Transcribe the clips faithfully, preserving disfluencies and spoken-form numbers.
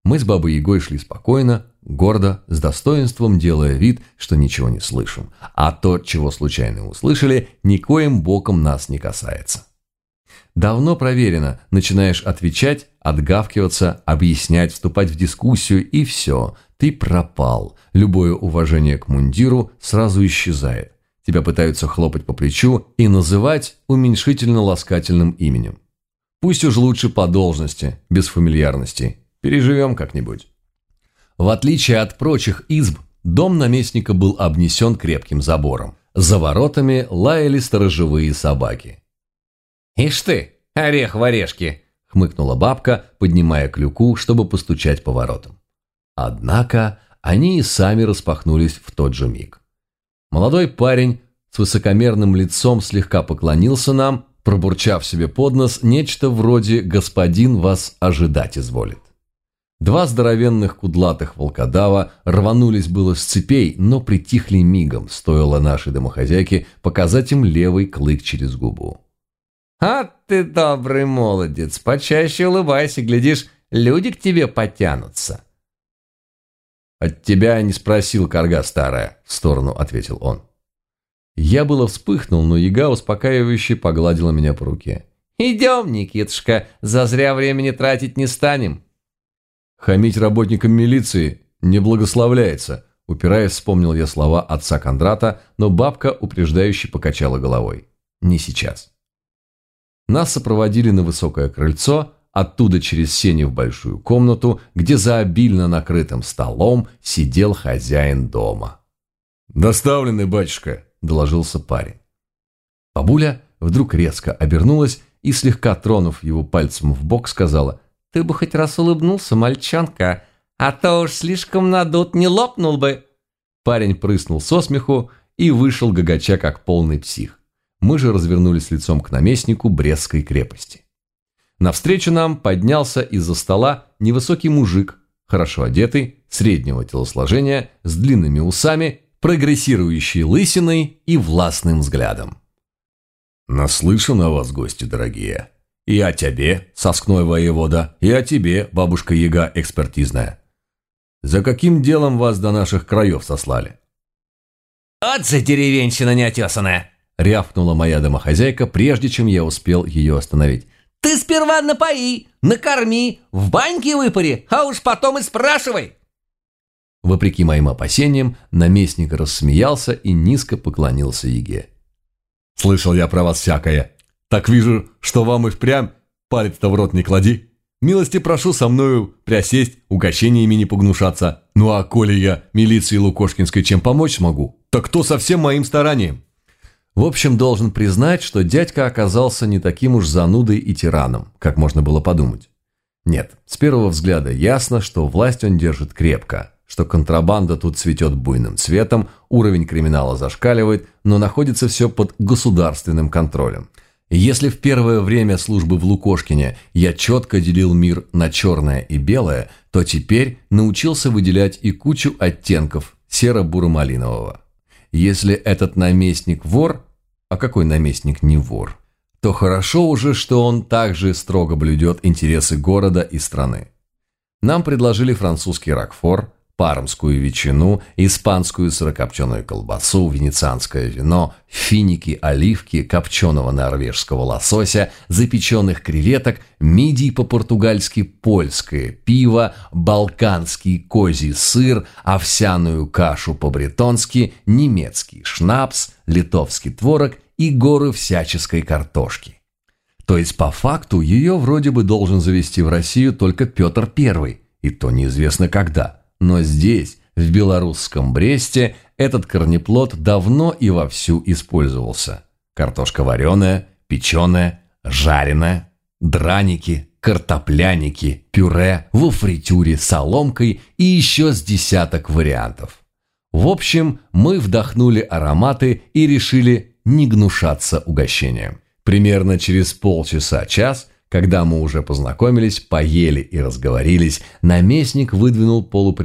Мы с Бабой-Ягой шли спокойно, гордо, с достоинством делая вид, что ничего не слышим, а то, чего случайно услышали, никоим боком нас не касается. Давно проверено, начинаешь отвечать, отгавкиваться, объяснять, вступать в дискуссию, и все, ты пропал. Любое уважение к мундиру сразу исчезает. Тебя пытаются хлопать по плечу и называть уменьшительно-ласкательным именем. Пусть уж лучше по должности, без фамильярности. Переживем как-нибудь. В отличие от прочих изб, дом наместника был обнесен крепким забором. За воротами лаяли сторожевые собаки. «Ишь ты, орех в орешке!» — хмыкнула бабка, поднимая клюку, чтобы постучать по воротам. Однако они и сами распахнулись в тот же миг. Молодой парень с высокомерным лицом слегка поклонился нам, пробурчав себе под нос нечто вроде «господин вас ожидать изволит». Два здоровенных кудлатых волкодава рванулись было с цепей, но притихли мигом, стоило нашей домохозяйке показать им левый клык через губу. «А ты добрый молодец, почаще улыбайся, глядишь, люди к тебе потянутся». «От тебя не спросил, карга старая», — в сторону ответил он. Я было вспыхнул, но яга успокаивающе погладила меня по руке. «Идем, Никитушка, зазря времени тратить не станем». «Хамить работникам милиции не благословляется», — упираясь, вспомнил я слова отца Кондрата, но бабка упреждающе покачала головой. «Не сейчас». Нас сопроводили на высокое крыльцо, оттуда через сени в большую комнату, где за обильно накрытым столом сидел хозяин дома. «Доставлены, батюшка», — доложился парень. Бабуля вдруг резко обернулась и, слегка тронув его пальцем в бок, сказала: «Ты бы хоть раз улыбнулся, мальчонка, а то уж слишком надут, не лопнул бы». Парень прыснул со смеху и вышел гагача, как полный псих. Мы же развернулись лицом к наместнику Брестской крепости. Навстречу нам поднялся из-за стола невысокий мужик, хорошо одетый, среднего телосложения, с длинными усами, прогрессирующей лысиной и властным взглядом. «Наслышан о вас, гости дорогие. И о тебе, соскной воевода, и о тебе, бабушка-яга экспертизная. За каким делом вас до наших краев сослали?» «От за деревенщина неотесанная!» — рявкнула моя домохозяйка, прежде чем я успел ее остановить. «Ты сперва напои, накорми, в баньке выпари, а уж потом и спрашивай!» Вопреки моим опасениям, наместник рассмеялся и низко поклонился яге. «Слышал я про вас всякое. Так вижу, что вам и впрямь палец-то в рот не клади. Милости прошу со мною присесть, угощениями не погнушаться. Ну а коли я милиции Лукошкинской чем помочь смогу, так то со всем моим старанием». В общем, должен признать, что дядька оказался не таким уж занудой и тираном, как можно было подумать. Нет, с первого взгляда ясно, что власть он держит крепко, что контрабанда тут цветет буйным цветом, уровень криминала зашкаливает, но находится все под государственным контролем. Если в первое время службы в Лукошкине я четко делил мир на черное и белое, то теперь научился выделять и кучу оттенков серо-буро-малинового. Если этот наместник вор, а какой наместник не вор, то хорошо уже, что он также строго блюдет интересы города и страны. Нам предложили французский рокфор, пармскую ветчину, испанскую сырокопченую колбасу, венецианское вино, финики, оливки, копченого норвежского лосося, запеченных креветок, мидий по-португальски, польское пиво, балканский козий сыр, овсяную кашу по-бретонски, немецкий шнапс, литовский творог и горы всяческой картошки. То есть по факту ее вроде бы должен завести в Россию только Петр Первый, и то неизвестно когда. Но здесь, в белорусском Бресте, этот корнеплод давно и вовсю использовался. Картошка вареная, печеная, жареная, драники, картопляники, пюре, во фритюре, соломкой и еще с десяток вариантов. В общем, мы вдохнули ароматы и решили не гнушаться угощением. Примерно через полчаса-час, когда мы уже познакомились, поели и разговорились, наместник выдвинул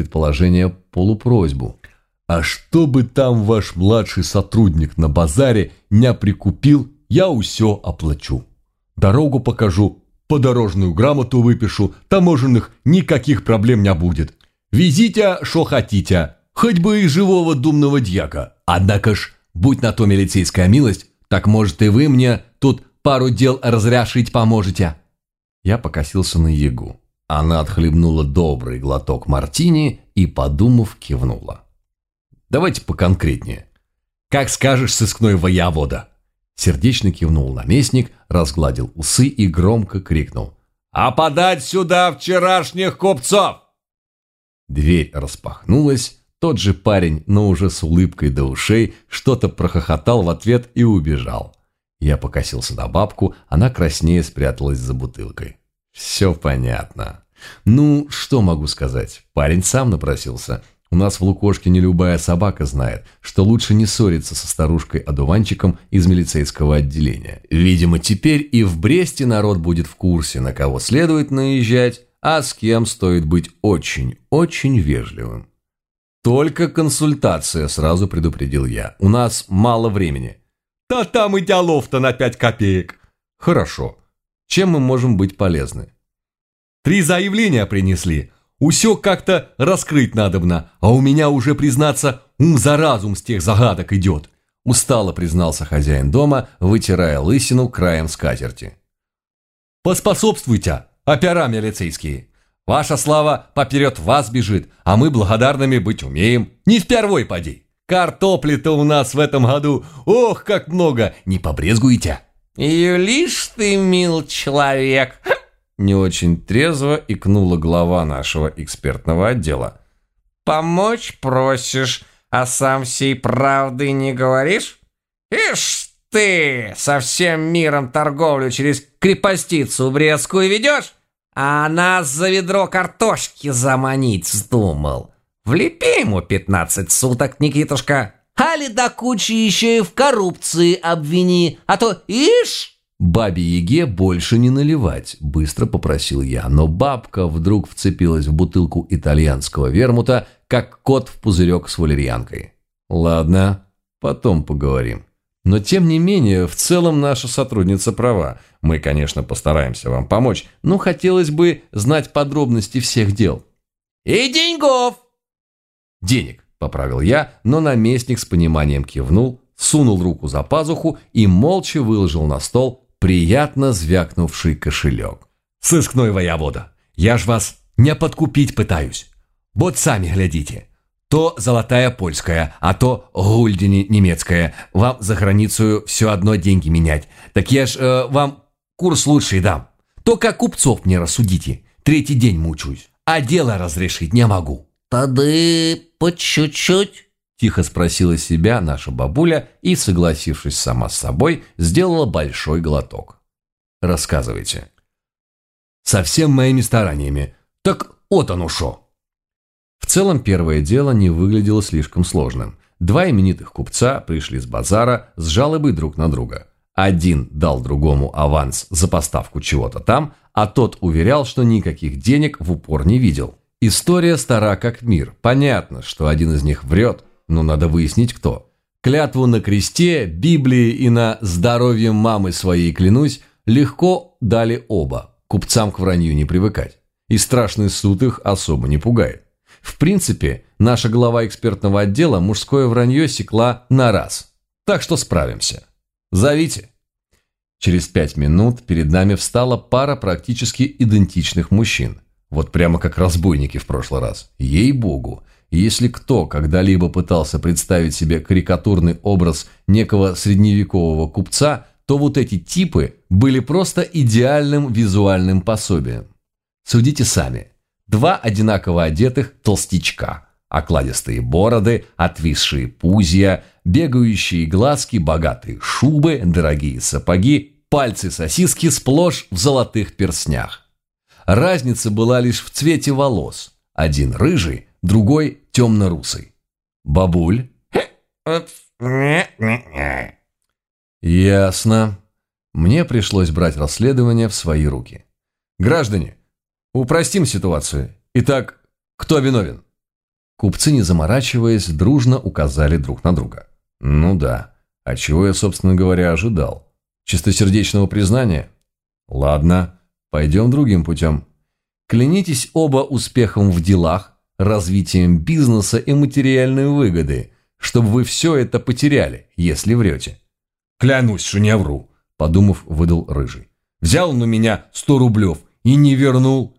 полупредположение-полупросьбу. «А что бы там ваш младший сотрудник на базаре не прикупил, я усё оплачу. Дорогу покажу, подорожную грамоту выпишу, таможенных никаких проблем не будет. Везите, что хотите, хоть бы и живого думного дьяка. Однако ж, будь на то милицейская милость, так, может, и вы мне тут пару дел разрешить поможете». Я покосился на Ягу. Она отхлебнула добрый глоток мартини и, подумав, кивнула. «Давайте поконкретнее. Как скажешь, сыскной воевода». Сердечно кивнул наместник, разгладил усы и громко крикнул: «А подать сюда вчерашних купцов!» Дверь распахнулась, тот же парень, но уже с улыбкой до ушей, что-то прохохотал в ответ и убежал. Я покосился на бабку, она краснее спряталась за бутылкой. Все понятно. Ну, что могу сказать, парень сам напросился. У нас в Лукошке не любая собака знает, что лучше не ссориться со старушкой-одуванчиком из милицейского отделения. Видимо, теперь и в Бресте народ будет в курсе, на кого следует наезжать, а с кем стоит быть очень-очень вежливым. «Только консультация», — сразу предупредил я. «У нас мало времени». «Да там и делов-то на пять копеек». «Хорошо. Чем мы можем быть полезны?» «Три заявления принесли. Усё как-то раскрыть надобно, а у меня уже, признаться, ум за разум с тех загадок идет», — устало признался хозяин дома, вытирая лысину краем скатерти. «Поспособствуйте, опера милицейские. Ваша слава поперед вас бежит, а мы благодарными быть умеем. Не впервой поди. Картопли-то у нас в этом году, ох, как много, не побрезгуете». «Юлишь ты, мил человек!» Не очень трезво икнула глава нашего экспертного отдела. «Помочь просишь, а сам всей правды не говоришь? Ишь ты, со всем миром торговлю через крепостицу Брестскую ведешь, а нас за ведро картошки заманить вздумал. Влепи ему пятнадцать суток, Никитушка, али до кучи еще и в коррупции обвини, а то, ишь!» «Бабе Яге больше не наливать», – быстро попросил я, но бабка вдруг вцепилась в бутылку итальянского вермута, как кот в пузырек с валерьянкой. «Ладно, потом поговорим. Но тем не менее, в целом наша сотрудница права. Мы, конечно, постараемся вам помочь, но хотелось бы знать подробности всех дел». «И деньгов!» «Денег», – поправил я, но наместник с пониманием кивнул, сунул руку за пазуху и молча выложил на стол приятно звякнувший кошелек. «Сыскной воевода, я ж вас не подкупить пытаюсь. Вот сами глядите. То золотая польская, а то гульдени немецкая. Вам за границу все одно деньги менять. Так я ж э, вам курс лучший дам. Только купцов мне рассудите. Третий день мучаюсь, а дело разрешить не могу». «Тады по чуть-чуть?» Тихо спросила себя наша бабуля и, согласившись сама с собой, сделала большой глоток. «Рассказывайте». «Со всем моими стараниями. Так вот оно шо». В целом первое дело не выглядело слишком сложным. Два именитых купца пришли с базара с жалобой друг на друга. Один дал другому аванс за поставку чего-то там, а тот уверял, что никаких денег в упор не видел. История стара как мир. Понятно, что один из них врет, но надо выяснить, кто. Клятву на кресте, Библии и на здоровье мамы своей клянусь легко дали оба. Купцам к вранью не привыкать. И страшный суд их особо не пугает. В принципе, наша глава экспертного отдела мужское вранье секла на раз. Так что справимся. Зовите. Через пять минут перед нами встала пара практически идентичных мужчин. Вот прямо как разбойники в прошлый раз. Ей-богу. Если кто когда-либо пытался представить себе карикатурный образ некого средневекового купца, то вот эти типы были просто идеальным визуальным пособием. Судите сами. Два одинаково одетых толстячка, окладистые бороды, отвисшие пузья, бегающие глазки, богатые шубы, дорогие сапоги, пальцы-сосиски сплошь в золотых перстнях. Разница была лишь в цвете волос. Один рыжий, другой темно-русый. «Бабуль?» «Ясно». Мне пришлось брать расследование в свои руки. «Граждане, упростим ситуацию. Итак, кто виновен?» Купцы, не заморачиваясь, дружно указали друг на друга. «Ну да. А чего я, собственно говоря, ожидал? Чистосердечного признания? Ладно. Пойдем другим путем. Клянитесь оба успехом в делах, развитием бизнеса и материальной выгоды, чтобы вы все это потеряли, если врете. Клянусь, что не вру, подумав, выдал Рыжий. Взял он у меня сто рублев и не вернул.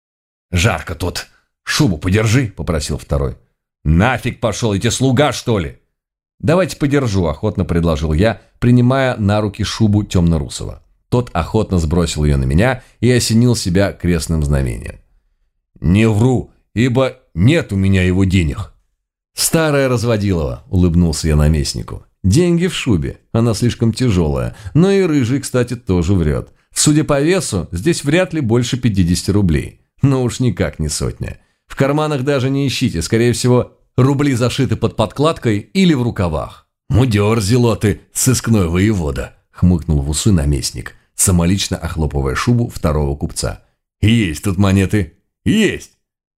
Жарко тут. Шубу подержи, попросил второй. Нафиг пошел, эти слуга, что ли? Давайте подержу, охотно предложил я, принимая на руки шубу темно-русого. Тот охотно сбросил ее на меня и осенил себя крестным знамением. Не вру, ибо нет у меня его денег. Старая разводилова, улыбнулся я наместнику. Деньги в шубе, она слишком тяжелая, но и Рыжий, кстати, тоже врет. Судя по весу, здесь вряд ли больше пятидесяти рублей. Но уж никак не сотня. В карманах даже не ищите, скорее всего, рубли зашиты под подкладкой или в рукавах. «Мудер, зелоты, сыскной воевода», — хмыкнул в усы наместник, самолично охлопывая шубу второго купца. «Есть тут монеты, есть!»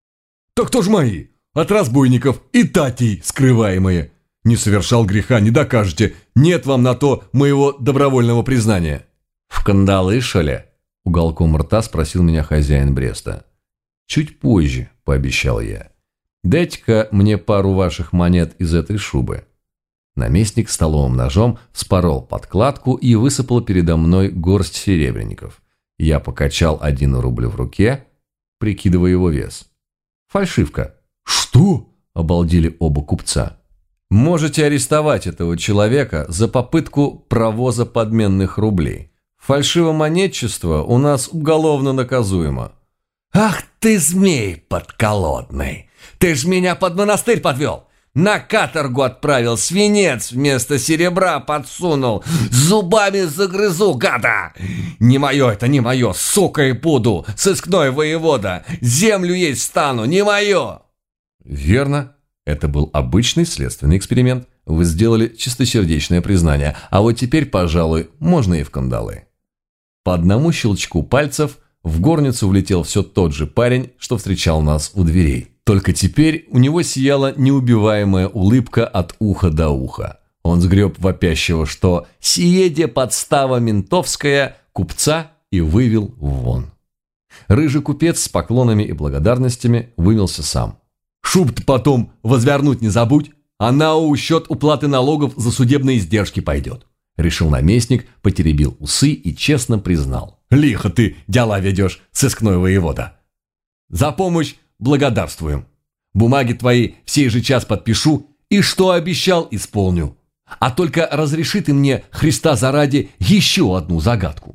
«Так кто ж мои? От разбойников и татей скрываемые. Не совершал греха, не докажете, нет вам на то моего добровольного признания». «В кандалы, что ли?» — уголком рта спросил меня хозяин Бреста. «Чуть позже», — пообещал я. «Дайте-ка мне пару ваших монет из этой шубы». Наместник столовым ножом вспорол подкладку и высыпал передо мной горсть серебряников. Я покачал один рубль в руке, прикидывая его вес. «Фальшивка». «Что?» — обалдели оба купца. «Можете арестовать этого человека за попытку провоза подменных рублей. Фальшивомонетчество у нас уголовно наказуемо». «Ах ты, змей подколодный! Ты ж меня под монастырь подвел! На каторгу отправил, свинец вместо серебра подсунул! Зубами загрызу, гада! Не мое это, не мое, сука и буду, сыскной воевода! Землю есть стану, не мое!» «Верно. Это был обычный следственный эксперимент. Вы сделали чистосердечное признание, а вот теперь, пожалуй, можно и в кандалы». По одному щелчку пальцев в горницу влетел все тот же парень, что встречал нас у дверей. Только теперь у него сияла неубиваемая улыбка от уха до уха. Он сгреб вопящего, что «сие подстава ментовская» купца и вывел вон. Рыжий купец с поклонами и благодарностями вывелся сам. «Шуб-то потом возвернуть не забудь, она у счет уплаты налогов за судебные издержки пойдет», — решил наместник, потеребил усы и честно признал. «Лихо ты дела ведешь, сыскной воевода. За помощь благодарствуем. Бумаги твои в сей же час подпишу, и что обещал, исполню. А только разреши ты мне, Христа заради, еще одну загадку».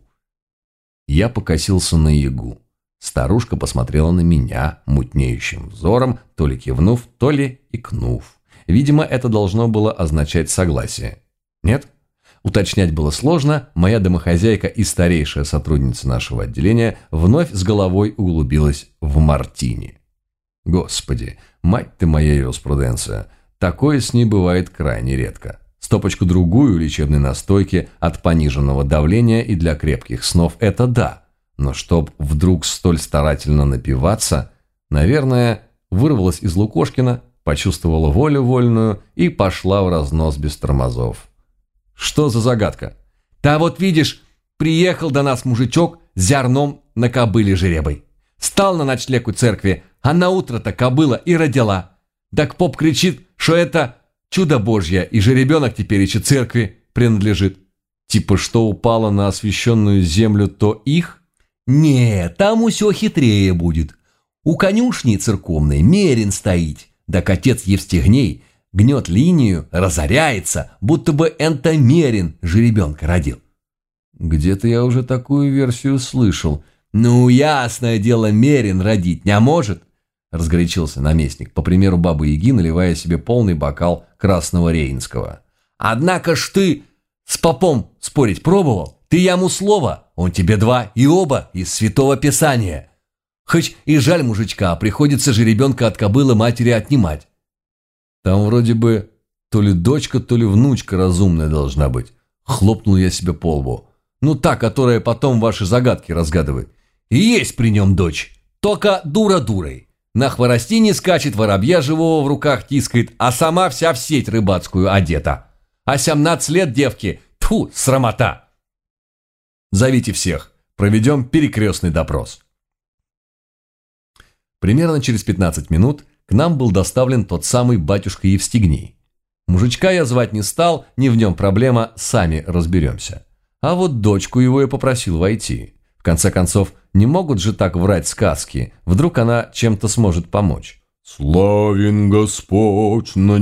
Я покосился на Ягу. Старушка посмотрела на меня мутнеющим взором, то ли кивнув, то ли икнув. Видимо, это должно было означать согласие. Нет? Уточнять было сложно, моя домохозяйка и старейшая сотрудница нашего отделения вновь с головой углубилась в мартини. Господи, мать ты моя юриспруденция, такое с ней бывает крайне редко. Стопочку-другую лечебной настойки от пониженного давления и для крепких снов – это да. Но чтоб вдруг столь старательно напиваться, наверное, вырвалась из Лукошкина, почувствовала волю вольную и пошла в разнос без тормозов. Что за загадка? «Да вот видишь, приехал до нас мужичок с зерном на кобыле жеребой. Стал на ночлег у церкви, а на утро-то кобыла и родила. Так поп кричит, что это чудо божье, и жеребенок теперь еще церкви принадлежит». Типа что упало на освященную землю, то их? «Не, там усё хитрее будет. У конюшни церковной мерин стоит, так отец Евстигней гнет линию, разоряется, будто бы энто мерин жеребенка родил». Где-то я уже такую версию слышал. «Ну, ясное дело, мерин родить не может», — разгорячился наместник, по примеру бабы-яги, наливая себе полный бокал красного рейнского. «Однако ж ты с попом спорить пробовал? Ты ему слово, он тебе два, и оба из Святого Писания. Хоть и жаль мужичка, приходится же ребенка от кобылы матери отнимать». «Там вроде бы то ли дочка, то ли внучка разумная должна быть». Хлопнул я себе по лбу. «Ну та, которая потом ваши загадки разгадывает». «И есть при нем дочь, только дура дурой. На хворостине скачет, воробья живого в руках тискает, а сама вся в сеть рыбацкую одета. А семнадцать лет девки, тьфу, срамота». «Зовите всех», Проведем перекрестный допрос. Примерно через пятнадцать минут к нам был доставлен тот самый батюшка Евстигней. Мужичка я звать не стал, не в нем проблема, сами разберемся. А вот дочку его я попросил войти. В конце концов, не могут же так врать сказки, вдруг она чем-то сможет помочь. «Славен Господь на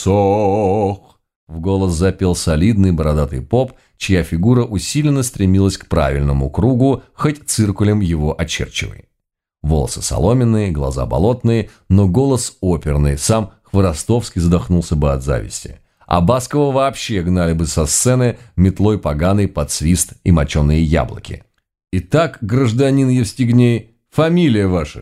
небесах!» В голос запел солидный бородатый поп, чья фигура усиленно стремилась к правильному кругу, хоть циркулем его очерчивай. Волосы соломенные, глаза болотные, но голос оперный, сам Хворостовский задохнулся бы от зависти. А Баскова вообще гнали бы со сцены метлой поганой под свист и моченые яблоки. «Итак, гражданин Евстигней, фамилия ваша?»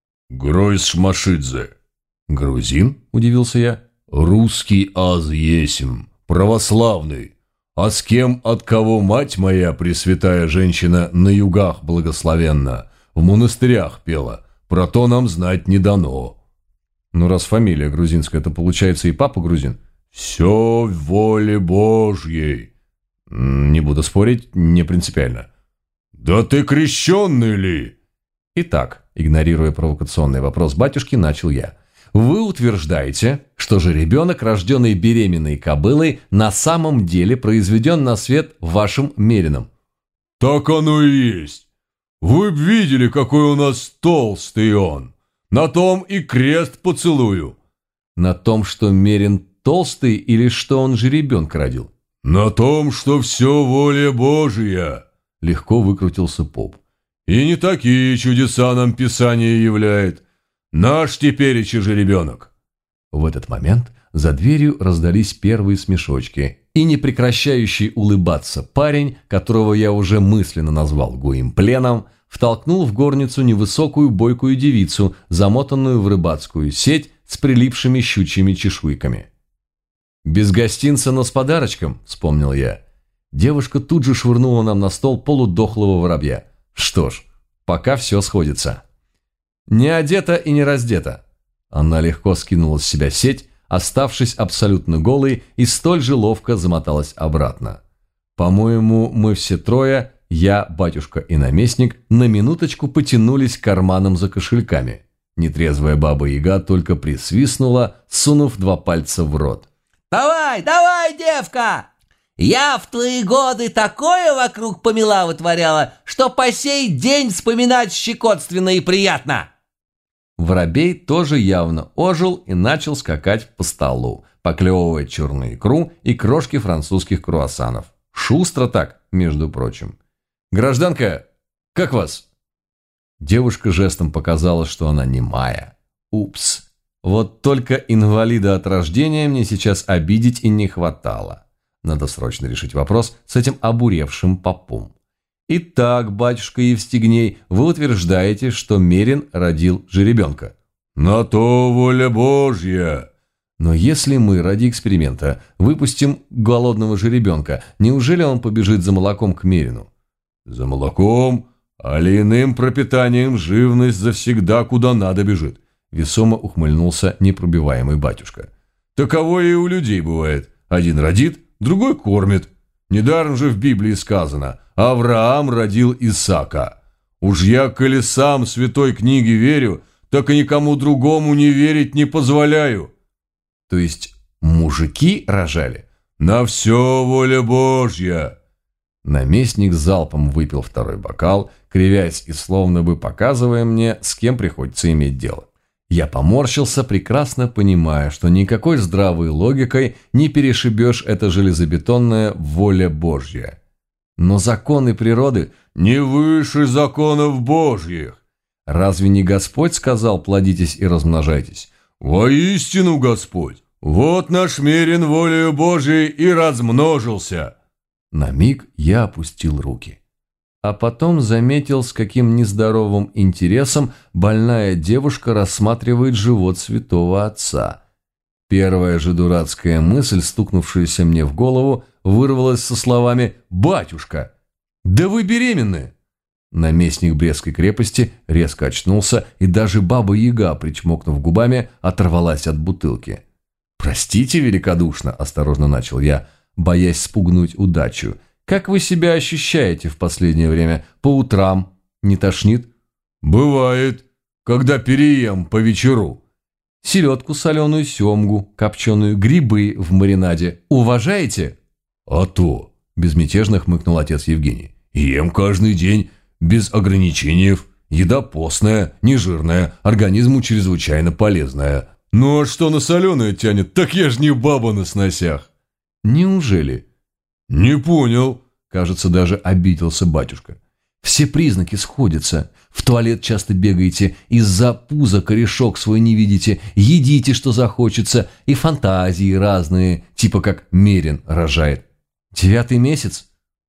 «Гройс Шмашидзе». «Грузин?» – удивился я. «Русский аз есим, православный. А с кем, от кого мать моя, пресвятая женщина, на югах благословенна, в монастырях пела, про то нам знать не дано». «Ну, раз фамилия грузинская, то получается и папа грузин?» «Все в воле Божьей». «Не буду спорить, не принципиально». «Да ты крещенный ли?» «Итак», игнорируя провокационный вопрос батюшки, начал я. «Вы утверждаете, что жеребенок, рожденный беременной кобылой, на самом деле произведен на свет вашим мерином?» «Так оно и есть. Вы б видели, какой у нас толстый он. На том и крест поцелую». «На том, что мерин толстый или что он жеребенка родил?» «На том, что все воля Божия», — легко выкрутился поп. «И не такие чудеса нам Писание являет. Наш тепереча жеребенок». В этот момент за дверью раздались первые смешочки, и непрекращающий улыбаться парень, которого я уже мысленно назвал Гуимпленом, втолкнул в горницу невысокую бойкую девицу, замотанную в рыбацкую сеть с прилипшими щучьими чешуйками. «Без гостинца, но с подарочком», — вспомнил я. Девушка тут же швырнула нам на стол полудохлого воробья. Что ж, пока все сходится. Не одета и не раздета. Она легко скинула с себя сеть, оставшись абсолютно голой, и столь же ловко замоталась обратно. По-моему, мы все трое, я, батюшка и наместник, на минуточку потянулись к карманам за кошельками. Нетрезвая баба-яга только присвистнула, сунув два пальца в рот. «Давай, давай, девка! Я в твои годы такое вокруг помела вытворяла, что по сей день вспоминать щекотственно и приятно!» Воробей тоже явно ожил и начал скакать по столу, поклевывая черную икру и крошки французских круассанов. Шустро так, между прочим. «Гражданка, как вас?» Девушка жестом показала, что она немая. Упс. Вот только инвалида от рождения мне сейчас обидеть и не хватало. Надо срочно решить вопрос с этим обуревшим попом. «Итак, батюшка Евстигней, вы утверждаете, что Мерин родил жеребенка?» «На то воля Божья». «Но если мы ради эксперимента выпустим голодного жеребенка, неужели он побежит за молоком к Мерину?» «За молоком, али иным пропитанием живность завсегда куда надо бежит», весомо ухмыльнулся непробиваемый батюшка. «Таково и у людей бывает. Один родит, другой кормит. Недаром же в Библии сказано: Авраам родил Исаака. Уж я, коли сам святой книге верю, так и никому другому не верить не позволяю». «То есть мужики рожали?» «На все воля Божья». Наместник залпом выпил второй бокал, кривясь и словно бы показывая мне, с кем приходится иметь дело. Я поморщился, прекрасно понимая, что никакой здравой логикой не перешибешь это железобетонное «воля Божья». Но законы природы не выше законов Божьих. Разве не Господь сказал: плодитесь и размножайтесь? Воистину Господь. Вот наш Мерин волею Божией и размножился. На миг я опустил руки. А потом заметил, с каким нездоровым интересом больная девушка рассматривает живот святого отца. Первая же дурацкая мысль, стукнувшаяся мне в голову, вырвалась со словами «Батюшка, да вы беременны!» Наместник Брестской крепости резко очнулся, и даже баба-яга, причмокнув губами, оторвалась от бутылки. «Простите великодушно», – осторожно начал я, боясь спугнуть удачу. Как вы себя ощущаете в последнее время? По утрам не тошнит? Бывает, когда переем по вечеру. Селедку соленую, семгу копченую, грибы в маринаде. Уважаете? А то, безмятежно хмыкнул отец Евгений. Ем каждый день, без ограничений. Еда постная, нежирная, организму чрезвычайно полезная. Ну а что на соленое тянет, так я ж не баба на сносях. Неужели? Не понял. Кажется, даже обиделся батюшка. Все признаки сходятся. В туалет часто бегаете, из-за пуза корешок свой не видите, едите, что захочется, и фантазии разные, типа как Мерин рожает. Девятый месяц?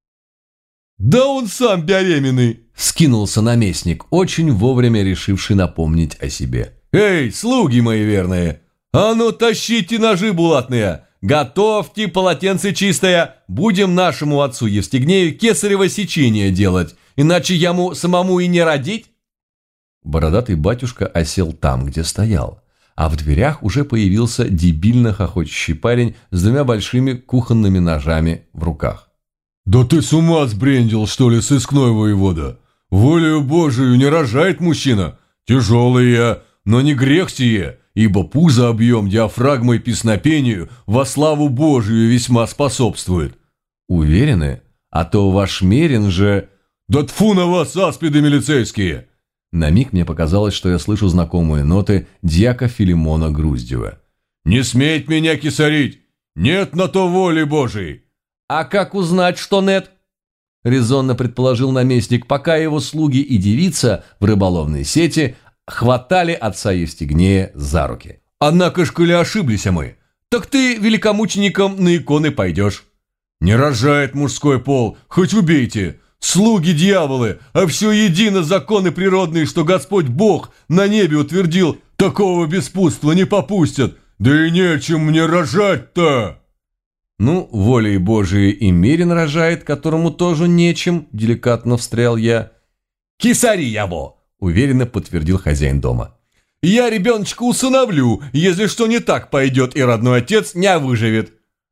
Да он сам беременный. Скинулся наместник, очень вовремя решивший напомнить о себе. Эй, слуги мои верные, а ну тащите ножи булатные, готовьте полотенце чистое, будем нашему отцу Евстигнею кесарево сечение делать, иначе ему самому и не родить. Бородатый батюшка осел там, где стоял, а в дверях уже появился дебильно хохочущий парень с двумя большими кухонными ножами в руках. Да ты с ума сбрендил, что ли, сыскной воевода? Волею Божию не рожает мужчина, тяжелый я, но не грех сие, ибо пузо объем диафрагмой песнопению во славу Божию весьма способствует. Уверены? А то ваш Мерин же... Да тфу на вас, аспиды милицейские! На миг мне показалось, что я слышу знакомые ноты дьяка Филимона Груздева. Не сметь меня кисарить! Нет на то воли Божией! А как узнать, что нет? Резонно предположил наместник, пока его слуги и девица в рыболовной сети хватали отца Евстигнея за руки. Однако ж, коли ошиблись мы, так ты великомучеником на иконы пойдешь. Не рожает мужской пол, хоть убейте. Слуги дьяволы, а все едино законы природные, что Господь Бог на небе утвердил, такого беспутства не попустят. Да и нечем мне рожать-то. Ну, волей Божией и Мерин рожает, которому тоже нечем, деликатно встрял я. Кисари его, уверенно подтвердил хозяин дома. Я ребеночка усыновлю, если что не так пойдет, и родной отец не выживет.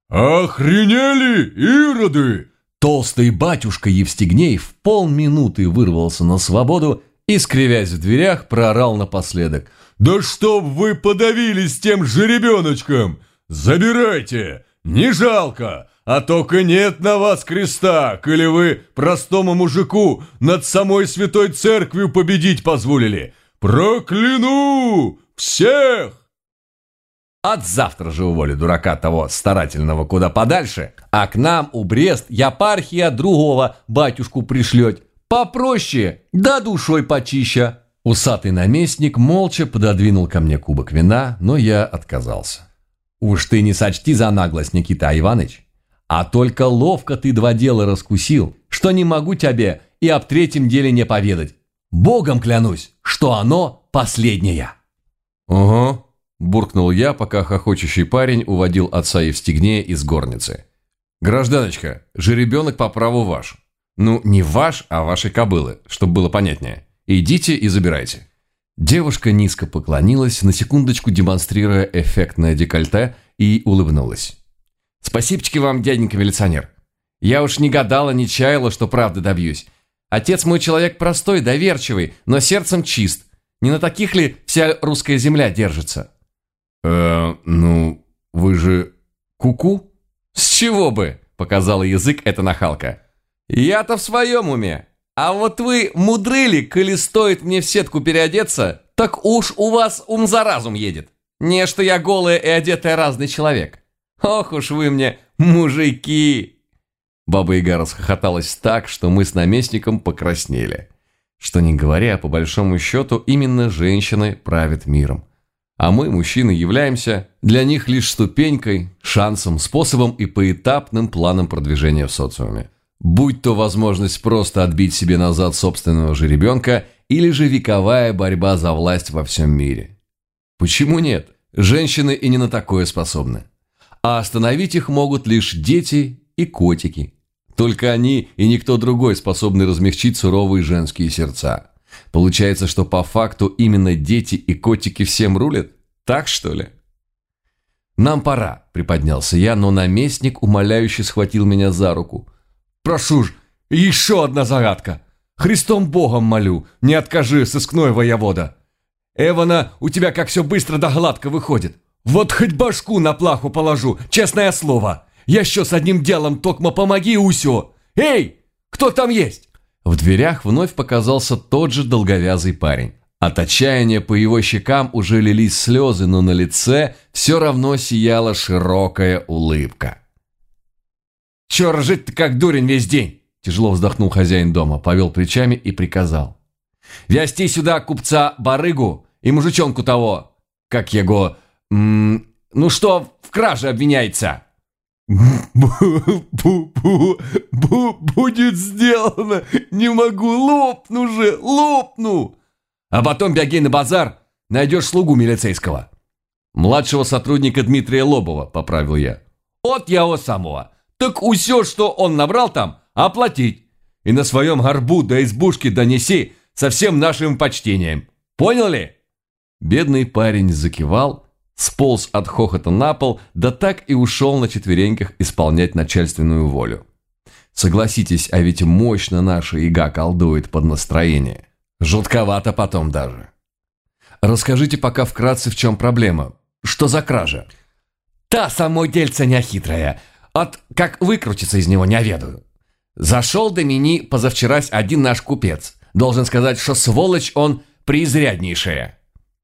Охренели, ироды! Толстый батюшка Евстигней в полминуты вырвался на свободу и, скривясь в дверях, проорал напоследок. Да чтоб вы подавились тем жеребеночком! Забирайте! Не жалко, а только нет на вас креста, коли вы простому мужику над самой святой церковью победить позволили. Прокляну всех! От завтра же уволю дурака того старательного куда подальше, а к нам у Брест епархия другого батюшку пришлет. Попроще, да душой почища. Усатый наместник молча пододвинул ко мне кубок вина, но я отказался. Уж ты не сочти за наглость, Никита Иваныч, а только ловко ты два дела раскусил, что не могу тебе и об третьем деле не поведать. Богом клянусь, что оно последнее. Ого, буркнул я, пока хохочущий парень уводил отца Евстигнея из горницы. Гражданочка, жеребенок по праву ваш. Ну, не ваш, а вашей кобылы, чтобы было понятнее. Идите и забирайте. Девушка низко поклонилась, на секундочку демонстрируя эффектное декольте, и улыбнулась. «Спасибочки вам, дяденька милиционер. Я уж не гадала, не чаяла, что правды добьюсь. Отец мой человек простой, доверчивый, но сердцем чист. Не на таких ли вся русская земля держится?» «Э, ну, вы же куку?» «С чего бы?» – показала язык эта нахалка. «Я-то в своем уме. А вот вы мудрили, коли стоит мне в сетку переодеться, так уж у вас ум за разум едет. Не, что я голая и одетая разный человек. Ох уж вы мне, мужики!» Баба-Яга расхохоталась так, что мы с наместником покраснели. Что не говоря, по большому счету, именно женщины правят миром. А мы, мужчины, являемся для них лишь ступенькой, шансом, способом и поэтапным планом продвижения в социуме. Будь то возможность просто отбить себе назад собственного жеребенка или же вековая борьба за власть во всем мире. Почему нет? Женщины и не на такое способны. А остановить их могут лишь дети и котики. Только они и никто другой способны размягчить суровые женские сердца. Получается, что по факту именно дети и котики всем рулят? Так что ли? «Нам пора», — приподнялся я, но наместник умоляюще схватил меня за руку. прошу ж, еще одна загадка. Христом Богом молю, не откажи, сыскной воевода. Эвана, у тебя как все быстро да гладко выходит. Вот хоть башку на плаху положу, честное слово. Я еще с одним делом, токмо помоги и усё. Эй, кто там есть?» В дверях вновь показался тот же долговязый парень. От отчаяния по его щекам уже лились слезы, но на лице все равно сияла широкая улыбка. «Че ржать ты как дурень весь день?» Тяжело вздохнул хозяин дома, повел плечами и приказал: «Вязти сюда купца барыгу и мужичонку того, как его, м- ну что в краже обвиняется». «Будет сделано, не могу, лопну же, лопну!» «А потом беги на базар, найдешь слугу милицейского». «Младшего сотрудника Дмитрия Лобова», — поправил я. «От его самого. Так усё, что он набрал там, оплатить. И на своем горбу до избушки донеси со всем нашим почтением. Понял ли?» Бедный парень закивал, сполз от хохота на пол, да так и ушел на четвереньках исполнять начальственную волю. Согласитесь, а ведь мощно наша яга колдует под настроение. Жутковато потом даже. Расскажите пока вкратце, в чем проблема. Что за кража? Та само дельце нехитрая. От как выкрутиться из него не ведаю. Зашел до мени позавчерась один наш купец. Должен сказать, что сволочь он преизряднейшая.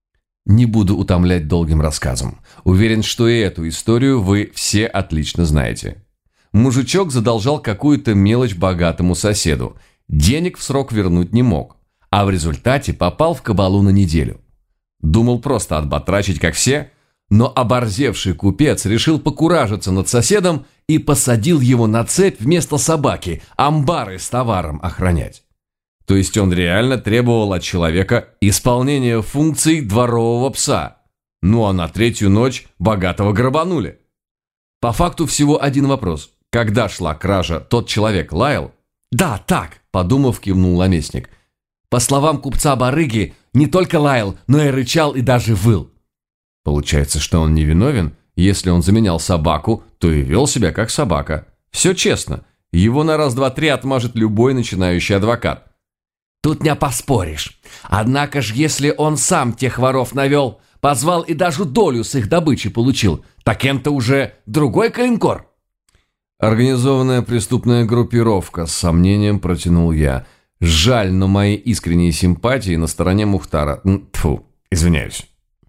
Не буду утомлять долгим рассказом. Уверен, что и эту историю вы все отлично знаете. Мужичок задолжал какую-то мелочь богатому соседу. Денег в срок вернуть не мог. А в результате попал в кабалу на неделю. Думал просто отбатрачить, как все, но оборзевший купец решил покуражиться над соседом и посадил его на цепь вместо собаки, амбары с товаром охранять. То есть он реально требовал от человека исполнения функций дворового пса. Ну а на третью ночь богатого грабанули. По факту всего один вопрос. Когда шла кража, тот человек лаял? «Да, так», – подумав, кивнул наместник. По словам купца-барыги, не только лаял, но и рычал и даже выл. Получается, что он невиновен. Если он заменял собаку, то и вел себя как собака. Все честно. Его на раз-два-три отмажет любой начинающий адвокат. Тут не поспоришь. Однако ж, если он сам тех воров навел, позвал и даже долю с их добычи получил, так это уже другой калинкор. Организованная преступная группировка, с сомнением протянул я. Жаль, но мои искренние симпатии на стороне Мухтара. Тьфу, извиняюсь.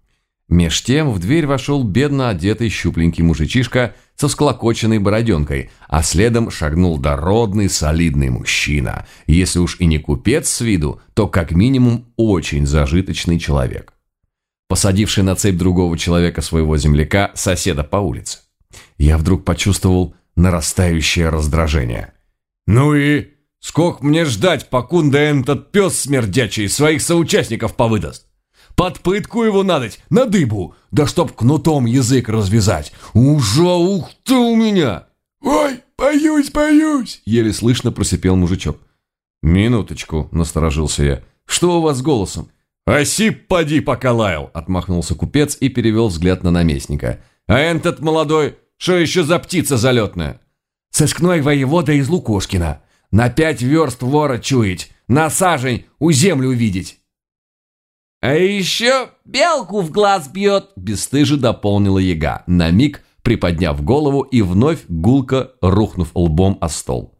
Меж тем в дверь вошел бедно одетый щупленький мужичишка со всклокоченной бороденкой, а следом шагнул дородный солидный мужчина. Если уж и не купец с виду, то как минимум очень зажиточный человек. Посадивший на цепь другого человека своего земляка, соседа по улице. Я вдруг почувствовал нарастающее раздражение. «Ну и сколько мне ждать, покуда этот пес смердячий своих соучастников повыдаст? Под пытку его надоть, на дыбу, да чтоб кнутом язык развязать. Ужа, ух ты у меня!» «Ой, боюсь, боюсь!» — еле слышно просипел мужичок. «Минуточку», — насторожился я. «Что у вас с голосом?» «Осип, поди, пока лаял!» — отмахнулся купец и перевел взгляд на наместника. «А этот молодой, что еще за птица залетная?» «Сыскной воевода из Лукошкина. На пять верст вора чуять, на сажень у землю увидеть». «А еще белку в глаз бьет!» – бесстыже дополнила яга, на миг приподняв голову и вновь гулко рухнув лбом о стол.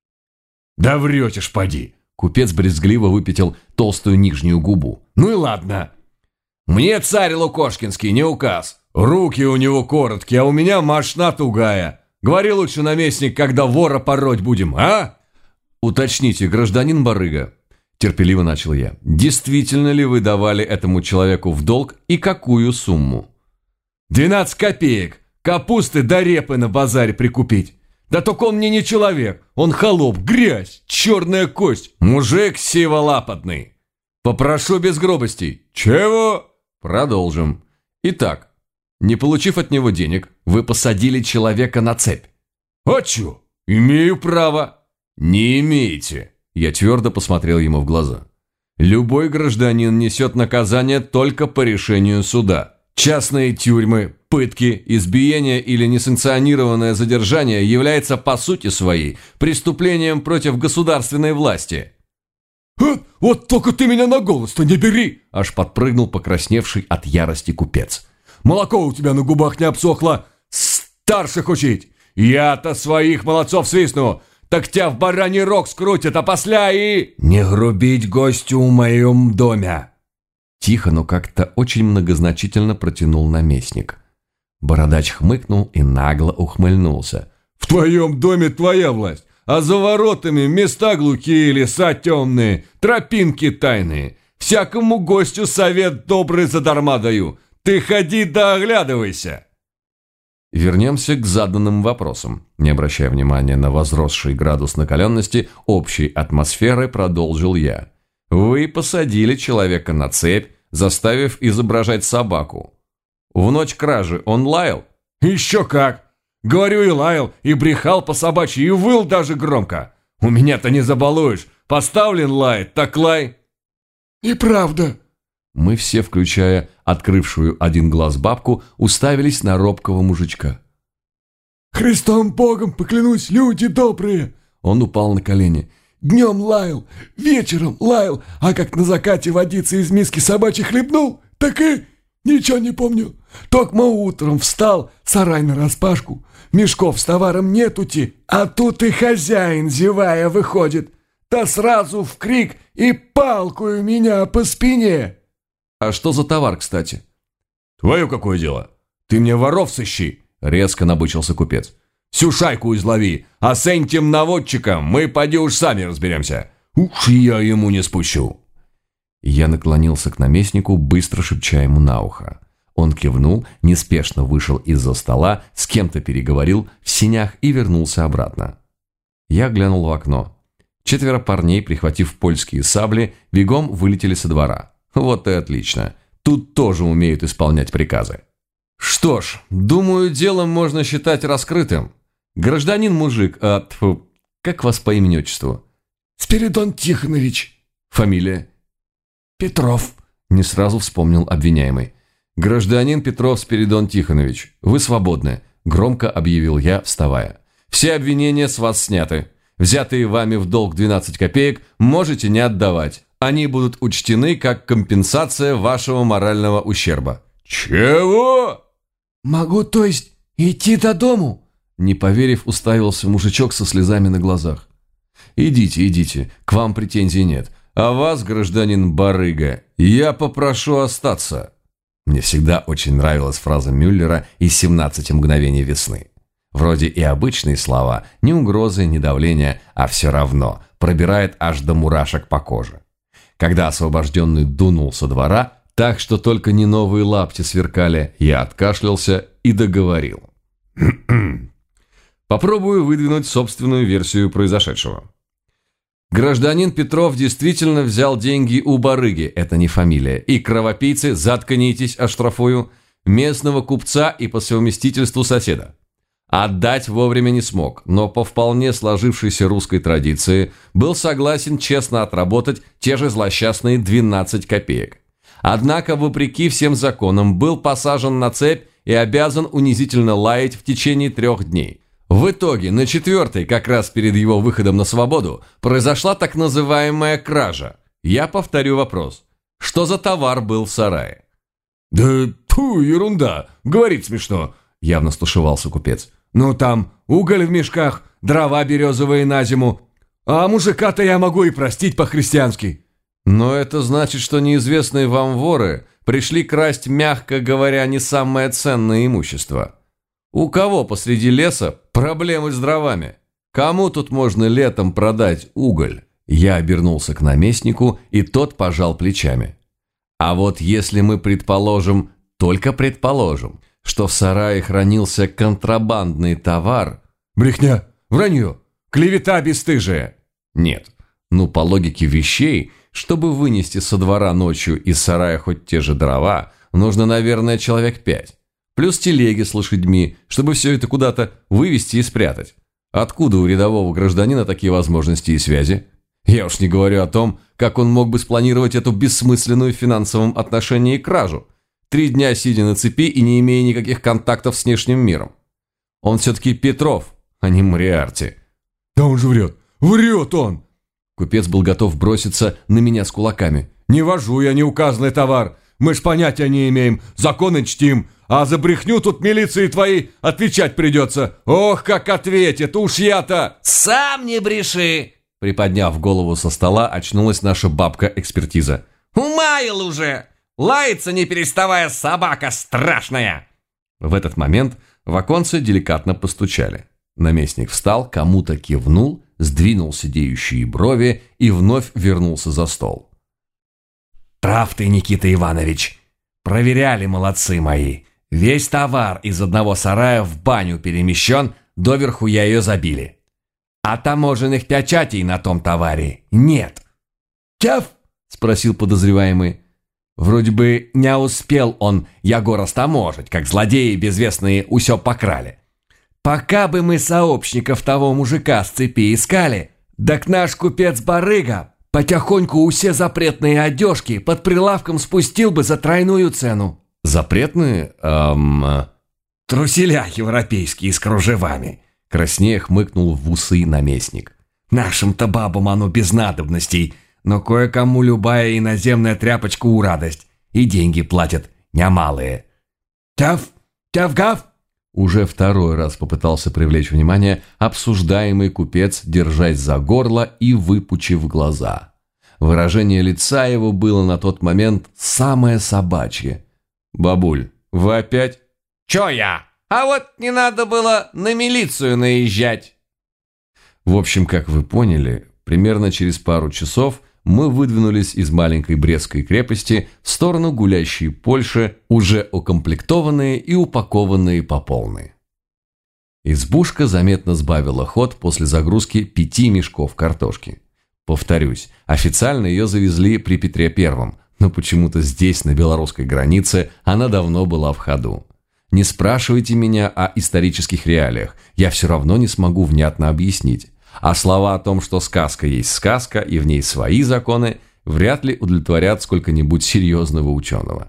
«Да врете ж, поди!» – купец брезгливо выпятил толстую нижнюю губу. «Ну и ладно. Мне царь Лукошкинский не указ. Руки у него короткие, а у меня мошна тугая. Говори лучше, наместник, когда вора пороть будем, а?» «Уточните, гражданин барыга», – терпеливо начал я. «Действительно ли вы давали этому человеку в долг и какую сумму?» «Двенадцать копеек. Капусты да репы на базаре прикупить. Да только он мне не человек. Он холоп, грязь, черная кость. Мужик сиволапотный. Попрошу без грубостей». «Чего?» «Продолжим. Итак, не получив от него денег, вы посадили человека на цепь». «А чё? Имею право». «Не имеете». Я твердо посмотрел ему в глаза. «Любой гражданин несет наказание только по решению суда. Частные тюрьмы, Пытки, избиение или несанкционированное задержание является по сути своей преступлением против государственной власти. «Вот, вот только ты меня на голос-то не бери!» Аж подпрыгнул покрасневший от ярости купец. «Молоко у тебя на губах не обсохло! Старших учить! Я-то своих молодцов свистну, так тебя в бараний рог скрутят, а посля и...» «Не грубить гостю в моем доме!» Тихо, но как-то очень многозначительно протянул наместник. Бородач хмыкнул и нагло ухмыльнулся. «В твоем доме твоя власть, а за воротами места глухие, леса темные, тропинки тайные. Всякому гостю совет добрый задарма даю. Ты ходи да оглядывайся!» Вернемся к заданным вопросам. Не обращая внимания на возросший градус накаленности общей атмосферы, продолжил я. Вы посадили человека на цепь, заставив изображать собаку. В ночь кражи он лаял? «Еще как! Говорю, и лаял, и брехал по собачьи, и выл даже громко. У меня-то не забалуешь. Поставлен лает, так лай!» «Неправда!» Мы все, включая открывшую один глаз бабку, уставились на робкого мужичка. «Христом Богом поклянусь, люди добрые!» Он упал на колени. «Днем лаял, вечером лаял, а как на закате водицы из миски собачьей хлебнул, так и ничего не помню. Токмо утром встал, сарай нараспашку, мешков с товаром нетути, а тут и хозяин, зевая, выходит. Да сразу в крик и палкую меня по спине!» «А что за товар, кстати?» «Твое какое дело? Ты мне воров сыщи!» Резко набычился купец. «Всю шайку излови, а с этим наводчиком мы поди уж сами разберемся. Уж я ему не спущу!» Я наклонился к наместнику, быстро шепча ему на ухо. Он кивнул, неспешно вышел из-за стола, с кем-то переговорил в сенях и вернулся обратно. Я глянул в окно. Четверо парней, прихватив польские сабли, бегом вылетели со двора. Вот и отлично. Тут тоже умеют исполнять приказы. Что ж, думаю, дело можно считать раскрытым. Гражданин-мужик, а, тьфу, как вас по имени-отчеству? «Спиридон Тихонович». Фамилия? «Петров», — не сразу вспомнил обвиняемый. «Гражданин Петров Спиридон Тихонович, вы свободны», — громко объявил я, вставая. «Все обвинения с вас сняты. Взятые вами в долг двенадцать копеек можете не отдавать. Они будут учтены как компенсация вашего морального ущерба». «Чего?» «Могу, то есть, идти до дому?» Не поверив, уставился мужичок со слезами на глазах. «Идите, идите, к вам претензий нет. А вас, гражданин барыга, я попрошу остаться». Мне всегда очень нравилась фраза Мюллера из «семнадцати мгновений весны». Вроде и обычные слова, ни угрозы, ни давления, а все равно пробирает аж до мурашек по коже. Когда освобожденный дунул со двора, так что только не новые лапти сверкали, я откашлялся и договорил. Попробую выдвинуть собственную версию произошедшего. Гражданин Петров действительно взял деньги у барыги, это не фамилия, и кровопийцы, заткнитесь, оштрафую, местного купца и по совместительству соседа. Отдать вовремя не смог, но по вполне сложившейся русской традиции был согласен честно отработать те же злосчастные двенадцать копеек. Однако, вопреки всем законам, был посажен на цепь и обязан унизительно лаять в течение трех дней. В итоге, на четвертой, как раз перед его выходом на свободу, произошла так называемая кража. Я повторю вопрос. Что за товар был в сарае? «Да тьфу, ерунда, говорить смешно», — явно стушевался купец. «Ну там уголь в мешках, дрова березовые на зиму, а мужика-то я могу и простить по-христиански». Но это значит, что неизвестные вам воры пришли красть, мягко говоря, не самое ценное имущество. У кого посреди леса проблемы с дровами? Кому тут можно летом продать уголь? Я обернулся к наместнику, и тот пожал плечами. А вот если мы предположим, только предположим, что в сарае хранился контрабандный товар... Брехня, вранье, клевета бесстыжая. Нет, ну по логике вещей, чтобы вынести со двора ночью из сарая хоть те же дрова, нужно, наверное, человек пять. Плюс телеги с лошадьми, чтобы все это куда-то вывести и спрятать. Откуда у рядового гражданина такие возможности и связи? Я уж не говорю о том, как он мог бы спланировать эту бессмысленную в финансовом отношении кражу. три дня сидя на цепи и не имея никаких контактов с внешним миром. Он все-таки Петров, а не Мориарти. Да он же врет. Врет он! Купец был готов броситься на меня с кулаками. Не вожу я неуказанный товар. Мы ж понятия не имеем, законы чтим. А за брехню тут милиции твоей отвечать придется. Ох, как ответит, уж я-то... Сам не бреши! Приподняв голову со стола, очнулась наша бабка-экспертиза. Умаял уже! Лается, не переставая, собака страшная! В этот момент в оконце деликатно постучали. Наместник встал, кому-то кивнул, сдвинул сидеющие брови и вновь вернулся за стол. Прав ты, Никита Иванович. Проверяли, молодцы мои. Весь товар из одного сарая в баню перемещен, доверху я ее забили. А таможенных печатей на том товаре нет. «Тяф?» – спросил подозреваемый. Вроде бы не успел он яго растаможить, как злодеи безвестные усё покрали. Пока бы мы сообщников того мужика с цепи искали, так наш купец-барыга потихоньку усе запретные одежки под прилавком спустил бы за тройную цену. Запретные? Эм... Труселя европейские с кружевами. Краснея хмыкнул в усы наместник. Нашим-то бабам оно без надобностей, но кое-кому любая иноземная тряпочка у радость. И деньги платят немалые. Тяф, тяф-гав! Уже второй раз попытался привлечь внимание обсуждаемый купец, держась за горло и выпучив глаза. Выражение лица его было на тот момент самое собачье. «Бабуль, вы опять?» «Чё я? А вот не надо было на милицию наезжать». В общем, как вы поняли, примерно через пару часов мы выдвинулись из маленькой Брестской крепости в сторону гулящей Польши, уже укомплектованные и упакованные по полной. Избушка заметно сбавила ход после загрузки пяти мешков картошки. Повторюсь, официально ее завезли при Петре Первом, но почему-то здесь, на белорусской границе, она давно была в ходу. Не спрашивайте меня о исторических реалиях, я все равно не смогу внятно объяснить. А слова о том, что сказка есть сказка и в ней свои законы, вряд ли удовлетворят сколько-нибудь серьезного ученого.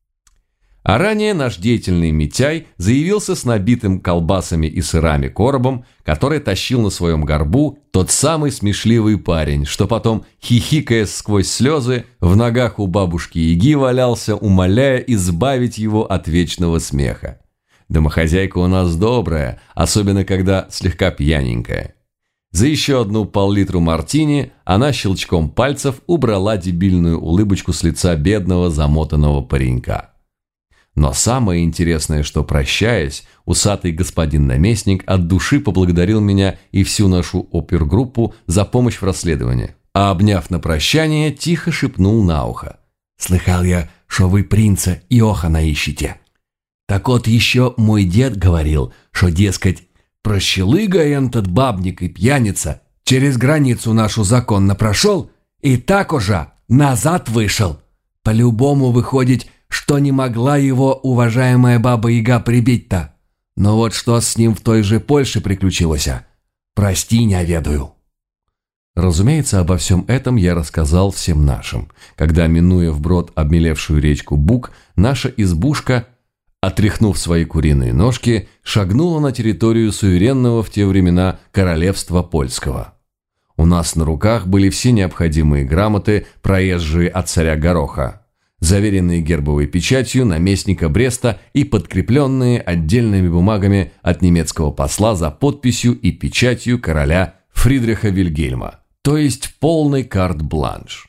А ранее наш деятельный Митяй заявился с набитым колбасами и сырами коробом, который тащил на своем горбу тот самый смешливый парень, что потом, хихикая сквозь слезы, в ногах у бабушки-яги валялся, умоляя избавить его от вечного смеха. Домохозяйка у нас добрая, особенно когда слегка пьяненькая. За еще одну пол-литру мартини она щелчком пальцев убрала дебильную улыбочку с лица бедного замотанного паренька. Но самое интересное, что, прощаясь, усатый господин наместник от души поблагодарил меня и всю нашу опергруппу за помощь в расследовании, а, обняв на прощание, тихо шепнул на ухо. «Слыхал я, что вы принца Иохана ищете. Так вот еще мой дед говорил, что, дескать, прощелыга этот бабник и пьяница через границу нашу законно прошел и так уже назад вышел. По-любому выходит, что не могла его уважаемая баба-яга прибить-то. Но вот что с ним в той же Польше приключилось, прости, не ведаю». Разумеется, обо всем этом я рассказал всем нашим, когда, минуя вброд обмелевшую речку Буг, наша избушка, отряхнув свои куриные ножки, шагнула на территорию суверенного в те времена королевства польского. У нас на руках были все необходимые грамоты, проезжие от царя Гороха, заверенные гербовой печатью наместника Бреста и подкрепленные отдельными бумагами от немецкого посла за подписью и печатью короля Фридриха Вильгельма, то есть полный карт-бланш.